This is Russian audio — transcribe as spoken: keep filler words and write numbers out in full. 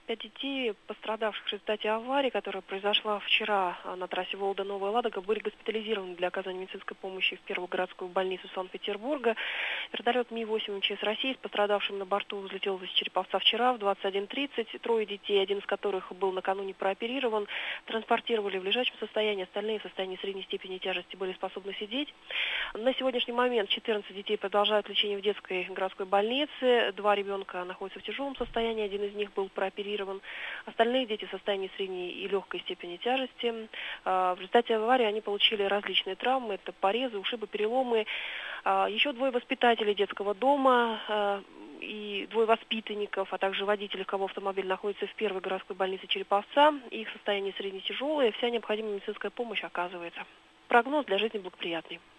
Пять детей, пострадавших в результате аварии, которая произошла вчера на трассе Вологда-Новая Ладога, были госпитализированы для оказания медицинской помощи в первую городскую больницу Санкт-Петербурга. Вертолет Ми восемь МЧС России с пострадавшим на борту взлетел из Череповца вчера в двадцать один тридцать. Трое детей, один из которых был накануне прооперирован, транспортировали в лежачем состоянии, остальные в состоянии средней степени тяжести были способны сидеть. На сегодняшний момент четырнадцать детей продолжают лечение в детской городской больнице. Два ребенка находятся в тяжелом состоянии, один из них был прооперирован. Остальные дети в состоянии средней и легкой степени тяжести. В результате аварии они получили различные травмы. Это порезы, ушибы, переломы. Еще двое воспитателей детского дома и двое воспитанников, а также водителей, кого автомобиль находится в первой городской больнице Череповца. Их состояние средне-тяжелое. Вся необходимая медицинская помощь оказывается. Прогноз для жизни благоприятный.